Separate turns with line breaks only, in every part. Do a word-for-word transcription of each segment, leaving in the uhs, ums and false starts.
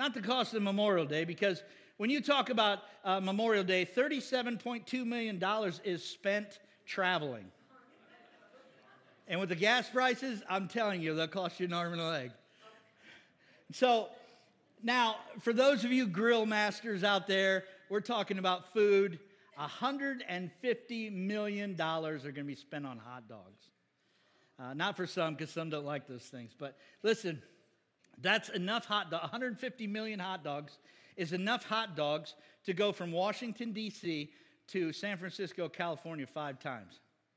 Not the cost of Memorial Day, because when you talk about uh, Memorial Day, thirty-seven point two million dollars is spent traveling. And with the gas prices, I'm telling you, they'll cost you an arm and a leg. So now, for those of you grill masters out there, we're talking about food. one hundred fifty million dollars are going to be spent on hot dogs. Uh, not for some, because some don't like those things. But listen, that's enough hot dogs. one hundred fifty million hot dogs is enough hot dogs to go from Washington, D C to San Francisco, California five times.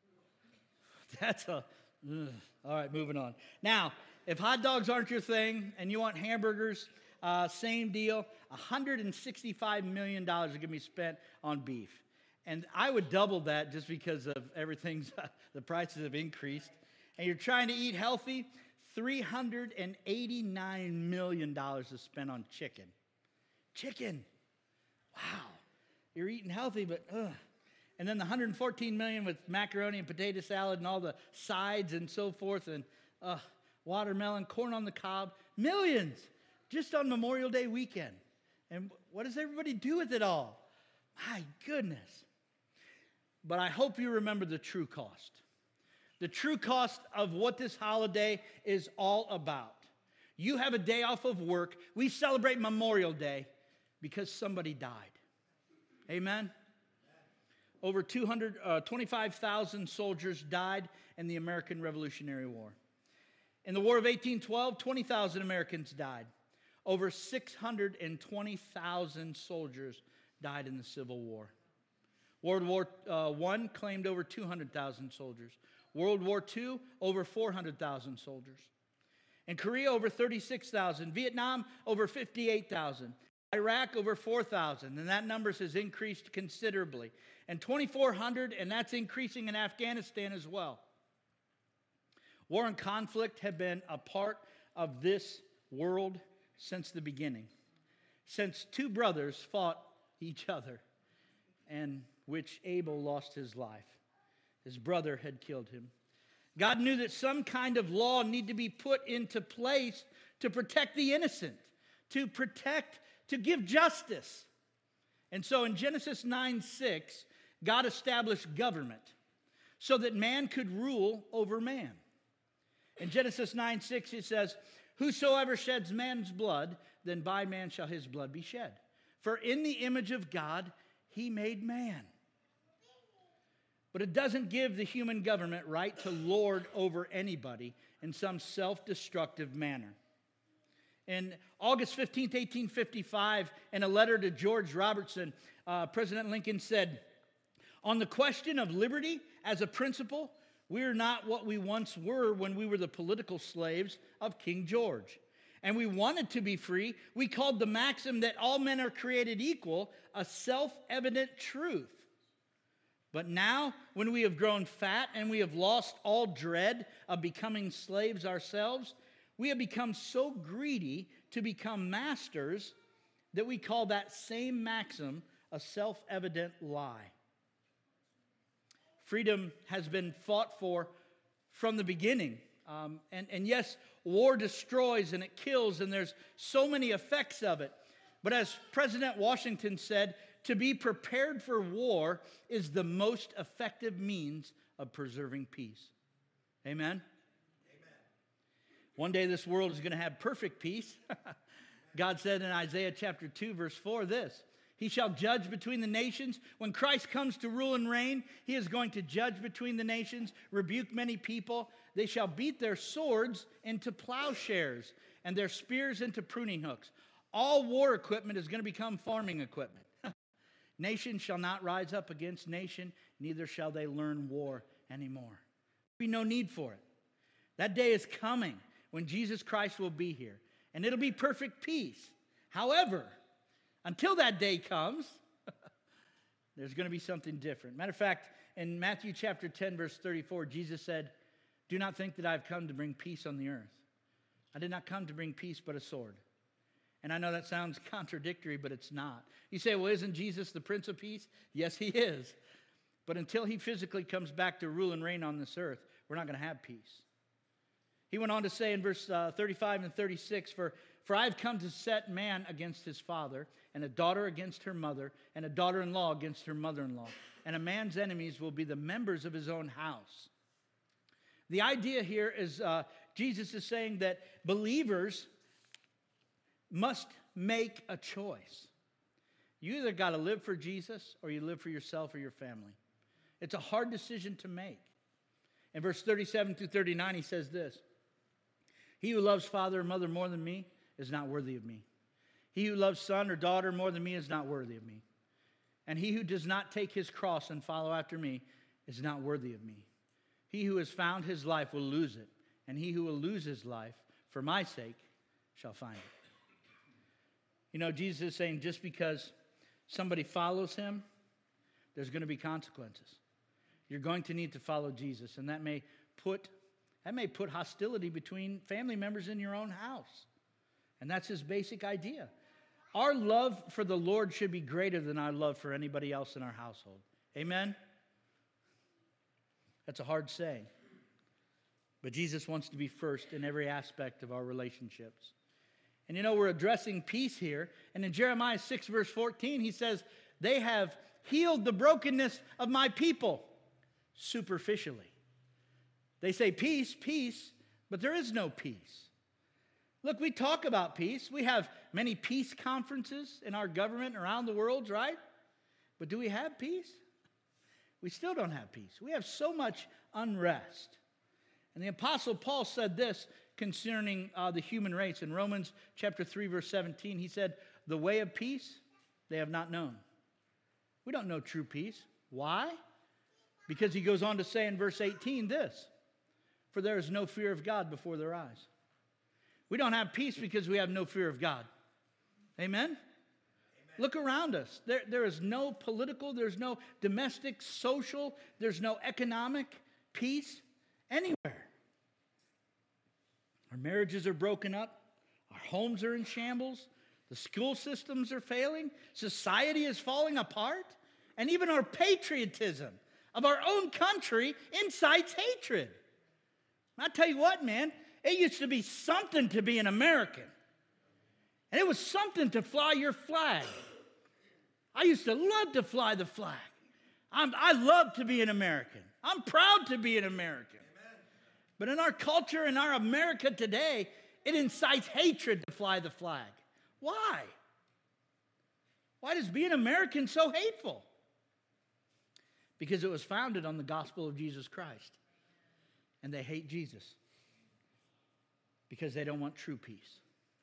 That's a... Ugh. All right, moving on. Now, if hot dogs aren't your thing and you want hamburgers, uh, same deal. one hundred sixty-five million dollars are going to be spent on beef. And I would double that just because of everything's, the prices have increased. And you're trying to eat healthy, three hundred eighty-nine million dollars is spent on chicken. Chicken. Wow. You're eating healthy, but ugh. And then the one hundred fourteen million dollars with macaroni and potato salad and all the sides and so forth, and uh, watermelon, corn on the cob. Millions just on Memorial Day weekend. And what does everybody do with it all? My goodness. But I hope you remember the true cost. The true cost of what this holiday is all about. You have a day off of work. We celebrate Memorial Day because somebody died. Amen? Over two hundred twenty-five thousand soldiers died in the American Revolutionary War. In the War of eighteen twelve, twenty thousand Americans died. Over six hundred twenty thousand soldiers died in the Civil War. World War One claimed over two hundred thousand soldiers. World War Two, over four hundred thousand soldiers. In Korea, over thirty-six thousand. Vietnam, over fifty-eight thousand. Iraq, over four thousand, and that number has increased considerably. And twenty-four hundred, and that's increasing in Afghanistan as well. War and conflict have been a part of this world since the beginning. Since two brothers fought each other, and which Abel lost his life. His brother had killed him. God knew that some kind of law needed to be put into place to protect the innocent, to protect, to give justice. And so in Genesis nine six, God established government so that man could rule over man. In Genesis nine six, it says, "Whosoever sheds man's blood, then by man shall his blood be shed. For in the image of God he made man." But it doesn't give the human government right to lord over anybody in some self-destructive manner. In August fifteenth, eighteen fifty-five, in a letter to George Robertson, uh, President Lincoln said, "On the question of liberty as a principle, we are not what we once were when we were the political slaves of King George. And we wanted to be free. We called the maxim that all men are created equal a self-evident truth. But now, when we have grown fat and we have lost all dread of becoming slaves ourselves, we have become so greedy to become masters that we call that same maxim a self-evident lie." Freedom has been fought for from the beginning. Um, and, and yes, war destroys and it kills, and there's so many effects of it. But as President Washington said, to be prepared for war is the most effective means of preserving peace. Amen? Amen. One day this world is going to have perfect peace. God said in Isaiah chapter two, verse four, this: "He shall judge between the nations." When Christ comes to rule and reign, he is going to judge between the nations, rebuke many people. They shall beat their swords into plowshares and their spears into pruning hooks. All war equipment is going to become farming equipment. Nation shall not rise up against nation, neither shall they learn war anymore. There'll be no need for it. That day is coming when Jesus Christ will be here, and it'll be perfect peace. However, until that day comes, there's going to be something different. Matter of fact, in Matthew chapter ten, verse thirty-four, Jesus said, "Do not think that I've come to bring peace on the earth. I did not come to bring peace, but a sword." And I know that sounds contradictory, but it's not. You say, well, isn't Jesus the Prince of Peace? Yes, he is. But until he physically comes back to rule and reign on this earth, we're not going to have peace. He went on to say in verse uh, thirty-five and thirty-six, for, For I have come to set man against his father, and a daughter against her mother, and a daughter-in-law against her mother-in-law. And a man's enemies will be the members of his own house. The idea here is uh, Jesus is saying that believers must make a choice. You either got to live for Jesus or you live for yourself or your family. It's a hard decision to make. In verse thirty-seven through thirty-nine, he says this: He who loves father or mother more than me is not worthy of me. He who loves son or daughter more than me is not worthy of me. And he who does not take his cross and follow after me is not worthy of me. He who has found his life will lose it, and he who will lose his life for my sake shall find it. You know, Jesus is saying just because somebody follows him, there's going to be consequences. You're going to need to follow Jesus, and that may put that may put hostility between family members in your own house. And that's his basic idea. Our love for the Lord should be greater than our love for anybody else in our household. Amen? That's a hard saying. But Jesus wants to be first in every aspect of our relationships. And you know, we're addressing peace here. And in Jeremiah six, verse fourteen, he says, they have healed the brokenness of my people superficially. They say peace, peace, but there is no peace. Look, we talk about peace. We have many peace conferences in our government around the world, right? But do we have peace? We still don't have peace. We have so much unrest. And the Apostle Paul said this concerning uh, the human race. In Romans chapter three, verse seventeen, he said, the way of peace they have not known. We don't know true peace. Why? Because he goes on to say in verse eighteen this: for there is no fear of God before their eyes. We don't have peace because we have no fear of God. Amen? Amen. Look around us. There, there is no political, there's no domestic, social, there's no economic peace anywhere. Our marriages are broken up. Our homes are in shambles. The school systems are failing. Society is falling apart. And even our patriotism of our own country incites hatred. And I tell you what, man, it used to be something to be an American. And it was something to fly your flag. I used to love to fly the flag. I'm, I love to be an American. I'm proud to be an American. Amen. But in our culture, in our America today, it incites hatred to fly the flag. Why? Why does being American so hateful? Because it was founded on the gospel of Jesus Christ. And they hate Jesus because they don't want true peace.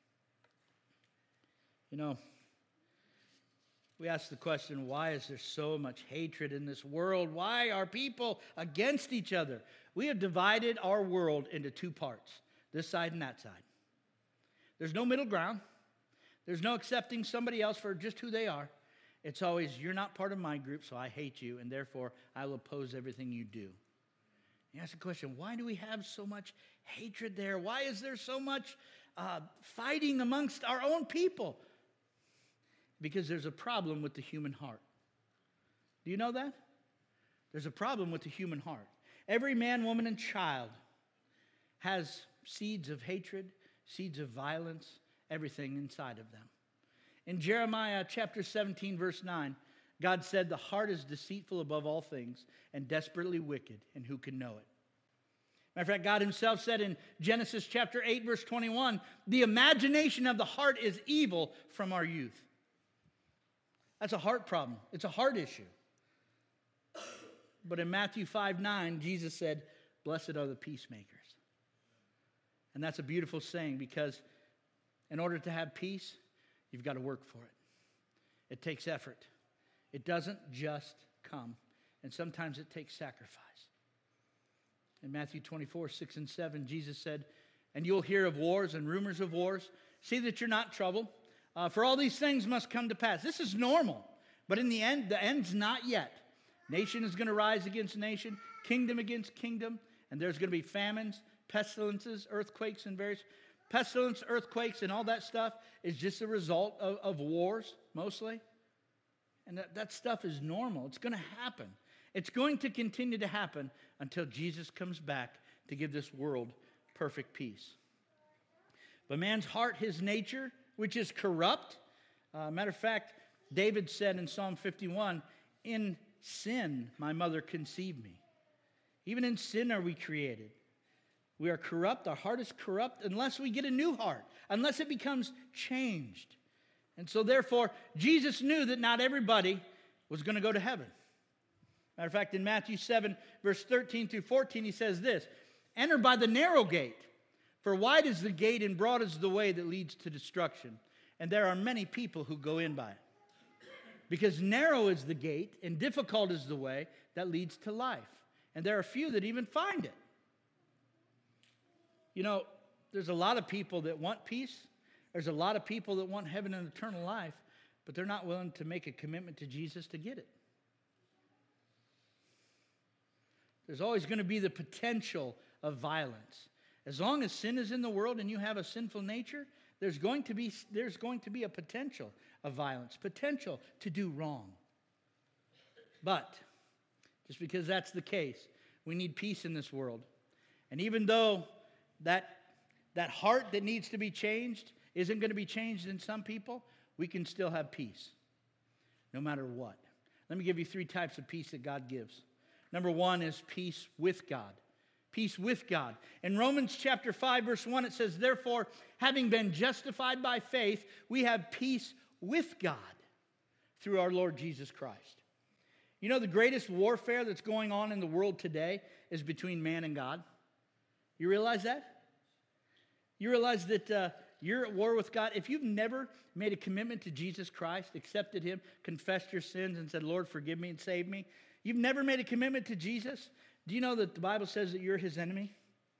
You know, we ask the question, why is there so much hatred in this world? Why are people against each other? We have divided our world into two parts, this side and that side. There's no middle ground. There's no accepting somebody else for just who they are. It's always, you're not part of my group, so I hate you, and therefore I will oppose everything you do. You ask the question, why do we have so much hatred there? Why is there so much uh, fighting amongst our own people? Because there's a problem with the human heart. Do you know that? There's a problem with the human heart. Every man, woman, and child has seeds of hatred, seeds of violence, everything inside of them. In Jeremiah chapter seventeen, verse nine, God said, the heart is deceitful above all things and desperately wicked, and who can know it? Matter of fact, God himself said in Genesis chapter eight, verse twenty-one, the imagination of the heart is evil from our youth. That's a heart problem. It's a heart issue. But in Matthew five nine, Jesus said, blessed are the peacemakers. And that's a beautiful saying, because in order to have peace, you've got to work for it. It takes effort. It doesn't just come. And sometimes it takes sacrifice. In Matthew twenty-four, six and seven, Jesus said, and you'll hear of wars and rumors of wars. See that you're not troubled. Uh, for all these things must come to pass. This is normal. But in the end, the end's not yet. Nation is going to rise against nation, kingdom against kingdom, and there's going to be famines, pestilences, earthquakes, and various... Pestilence, earthquakes, and all that stuff is just a result of, of wars, mostly. And that, that stuff is normal. It's going to happen. It's going to continue to happen until Jesus comes back to give this world perfect peace. But man's heart, his nature, which is corrupt. Uh, matter of fact, David said in Psalm fifty-one, in sin my mother conceived me. Even in sin are we created. We are corrupt. Our heart is corrupt unless we get a new heart, unless it becomes changed. And so therefore, Jesus knew that not everybody was going to go to heaven. Matter of fact, in Matthew seven, verse thirteen through fourteen, he says this, enter by the narrow gate, for wide is the gate and broad is the way that leads to destruction. And there are many people who go in by it. Because narrow is the gate and difficult is the way that leads to life. And there are few that even find it. You know, there's a lot of people that want peace. There's a lot of people that want heaven and eternal life, but they're not willing to make a commitment to Jesus to get it. There's always going to be the potential of violence. As long as sin is in the world and you have a sinful nature, there's going to be, there's going to be a potential of violence, potential to do wrong. But just because that's the case, we need peace in this world. And even though that, that heart that needs to be changed isn't going to be changed in some people, we can still have peace, no matter what. Let me give you three types of peace that God gives. Number one is peace with God. Peace with God. In Romans chapter five, verse one, it says, therefore, having been justified by faith, we have peace with God through our Lord Jesus Christ. You know, the greatest warfare that's going on in the world today is between man and God. You realize that? You realize that uh, you're at war with God. If you've never made a commitment to Jesus Christ, accepted Him, confessed your sins, and said, Lord, forgive me and save me, you've never made a commitment to Jesus, do you know that the Bible says that you're His enemy?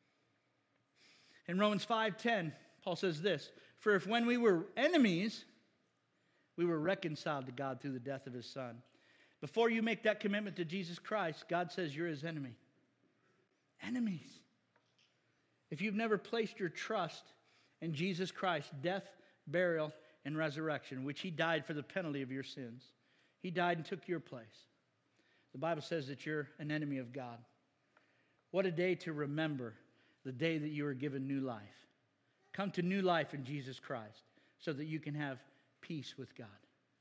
In Romans five ten, Paul says this, for if when we were enemies, we were reconciled to God through the death of His Son. Before you make that commitment to Jesus Christ, God says you're His enemy. Enemies. If you've never placed your trust in Jesus Christ's death, burial, and resurrection, which He died for the penalty of your sins, He died and took your place. The Bible says that you're an enemy of God. What a day to remember the day that you were given new life. Come to new life in Jesus Christ so that you can have peace with God.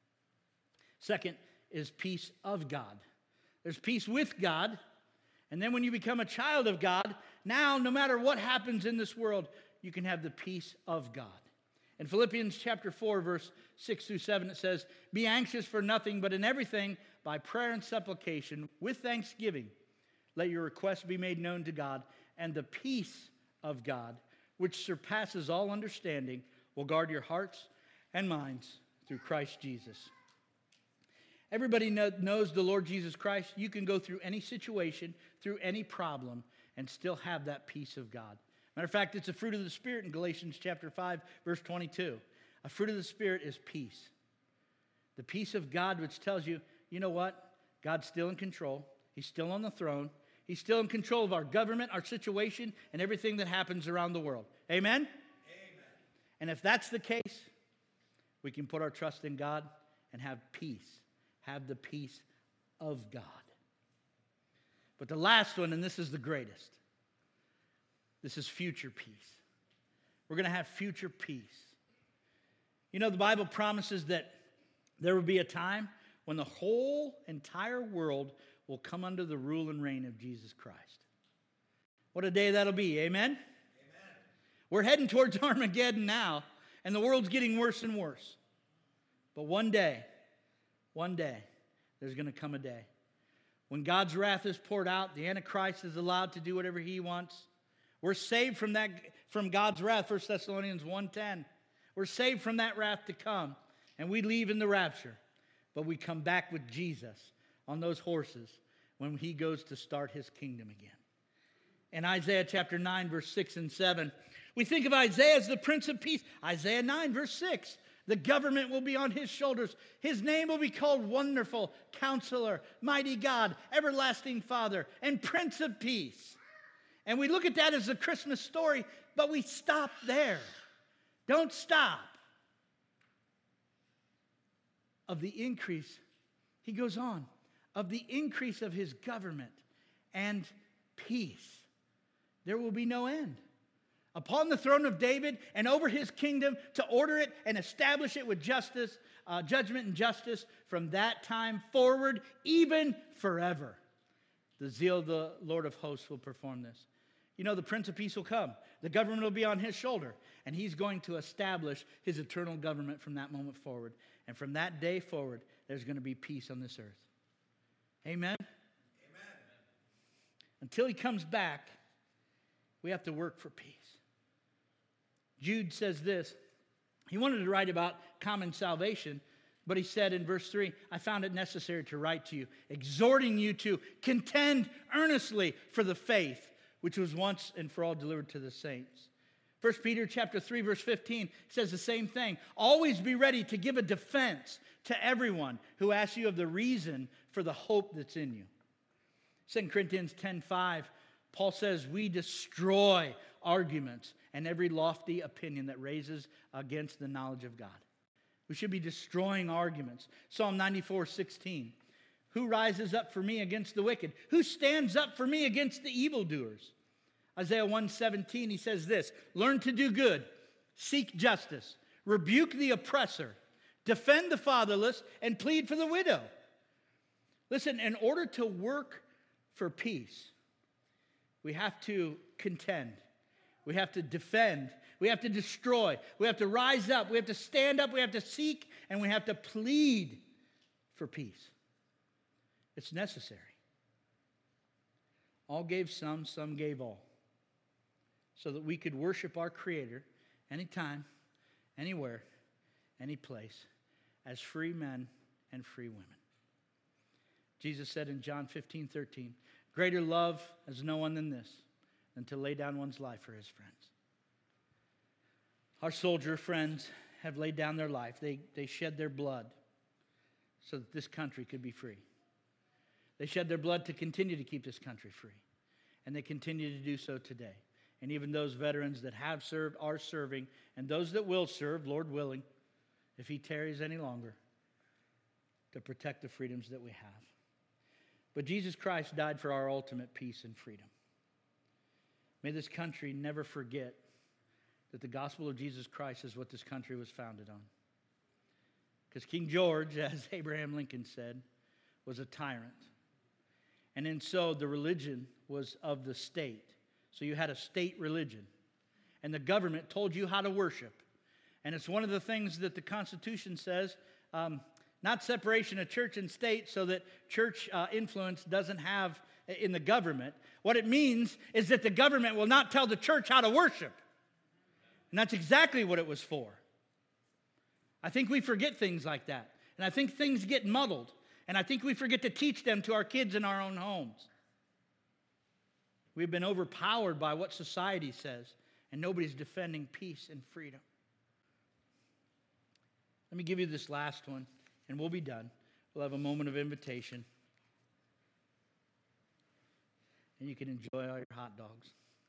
Second is peace of God. There's peace with God. And then when you become a child of God, now no matter what happens in this world, you can have the peace of God. In Philippians chapter four, verse six through seven, it says, be anxious for nothing, but in everything, by prayer and supplication, with thanksgiving, let your requests be made known to God, and the peace of God, which surpasses all understanding, will guard your hearts and minds through Christ Jesus. Everybody know, knows the Lord Jesus Christ. You can go through any situation, through any problem, and still have that peace of God. Matter of fact, it's a fruit of the Spirit in Galatians chapter five, verse twenty-two. A fruit of the Spirit is peace. The peace of God, which tells you, you know what? God's still in control. He's still on the throne. He's still in control of our government, our situation, and everything that happens around the world. Amen? Amen. And if that's the case, we can put our trust in God and have peace. Have the peace of God. But the last one, and this is the greatest, this is future peace. We're going to have future peace. You know, the Bible promises that there will be a time when the whole entire world will come under the rule and reign of Jesus Christ. What a day that'll be, amen? Amen. We're heading towards Armageddon now, and the world's getting worse and worse. But one day, one day, there's going to come a day when God's wrath is poured out, the Antichrist is allowed to do whatever he wants. We're saved from that, from God's wrath, First Thessalonians one ten. We're saved from that wrath to come, and we leave in the rapture. But we come back with Jesus on those horses when he goes to start his kingdom again. In Isaiah chapter nine, verse six and seven, we think of Isaiah as the Prince of Peace. Isaiah nine, verse six, the government will be on his shoulders. His name will be called Wonderful, Counselor, Mighty God, Everlasting Father, and Prince of Peace. And we look at that as a Christmas story, but we stop there. Don't stop. Of the increase, he goes on, of the increase of his government and peace, there will be no end. upon the throne of David and over his kingdom to order it and establish it with justice, uh, judgment and justice from that time forward, even forever. The zeal of the Lord of hosts will perform this. You know, the Prince of Peace will come. The government will be on his shoulder, and he's going to establish his eternal government from that moment forward. And from that day forward, there's going to be peace on this earth. Amen? Amen. Until he comes back, we have to work for peace. Jude says this. He wanted to write about common salvation, but he said in verse three, I found it necessary to write to you, exhorting you to contend earnestly for the faith which was once and for all delivered to the saints. First Peter chapter three, verse fifteen says the same thing. Always be ready to give a defense to everyone who asks you of the reason for the hope that's in you. Second Corinthians ten five, Paul says, we destroy arguments and every lofty opinion that raises against the knowledge of God. We should be destroying arguments. Psalm ninety-four sixteen. Who rises up for me against the wicked? Who stands up for me against the evildoers? Isaiah one seventeen, he says this, learn to do good, seek justice, rebuke the oppressor, defend the fatherless, and plead for the widow. Listen, in order to work for peace, we have to contend. We have to defend. We have to destroy. We have to rise up. We have to stand up. We have to seek, and we have to plead for peace. It's necessary. All gave some, some gave all. So that we could worship our Creator anytime, anywhere, any place, as free men and free women. Jesus said in John fifteen thirteen, greater love has no one than this, than to lay down one's life for his friends. Our soldier friends have laid down their life. They, they shed their blood so that this country could be free. They shed their blood to continue to keep this country free. And they continue to do so today. And even those veterans that have served, are serving, and those that will serve, Lord willing, if he tarries any longer, to protect the freedoms that we have. But Jesus Christ died for our ultimate peace and freedom. May this country never forget that the gospel of Jesus Christ is what this country was founded on. Because King George, as Abraham Lincoln said, was a tyrant. And then so the religion was of the state. So you had a state religion. And the government told you how to worship. And it's one of the things that the Constitution says, um, not separation of church and state so that church uh, influence doesn't have in the government. What it means is that the government will not tell the church how to worship. And that's exactly what it was for. I think we forget things like that. And I think things get muddled. And I think we forget to teach them to our kids in our own homes. We've been overpowered by what society says, and nobody's defending peace and freedom. Let me give you this last one, and we'll be done. We'll have a moment of invitation. And you can enjoy all your hot dogs.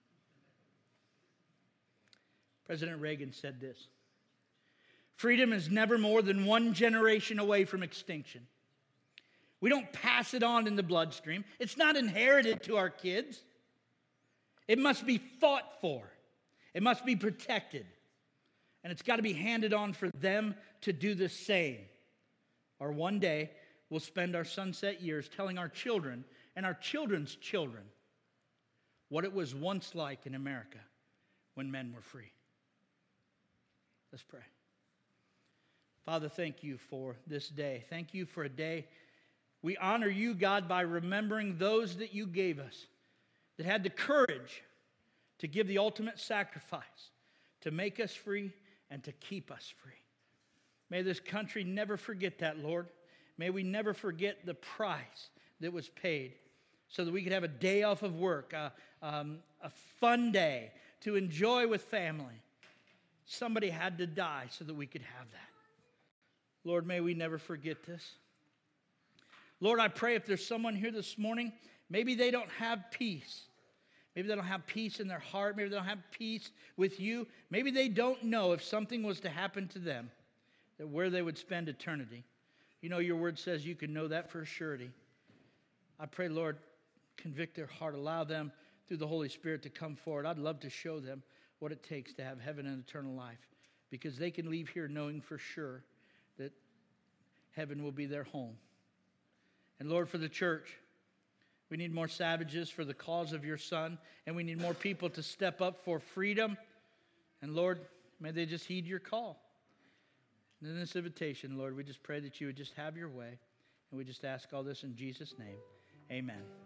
President Reagan said this, freedom is never more than one generation away from extinction. We don't pass it on in the bloodstream. It's not inherited to our kids. It must be fought for. It must be protected. And it's got to be handed on for them to do the same. Or one day, we'll spend our sunset years telling our children and our children's children what it was once like in America when men were free. Let's pray. Father, thank you for this day. Thank you for a day. We honor you, God, by remembering those that you gave us, that had the courage to give the ultimate sacrifice, to make us free and to keep us free. May this country never forget that, Lord. May we never forget the price that was paid so that we could have a day off of work, a, um, a fun day to enjoy with family. Somebody had to die so that we could have that. Lord, may we never forget this. Lord, I pray if there's someone here this morning, maybe they don't have peace. Maybe they don't have peace in their heart. Maybe they don't have peace with you. Maybe they don't know if something was to happen to them, that where they would spend eternity. You know, your word says you can know that for surety. I pray, Lord, convict their heart. Allow them through the Holy Spirit to come forward. I'd love to show them what it takes to have heaven and eternal life, because they can leave here knowing for sure that heaven will be their home. And Lord, for the church, we need more savages for the cause of your Son, and we need more people to step up for freedom. And Lord, may they just heed your call. And in this invitation, Lord, we just pray that you would just have your way, and we just ask all this in Jesus' name. Amen.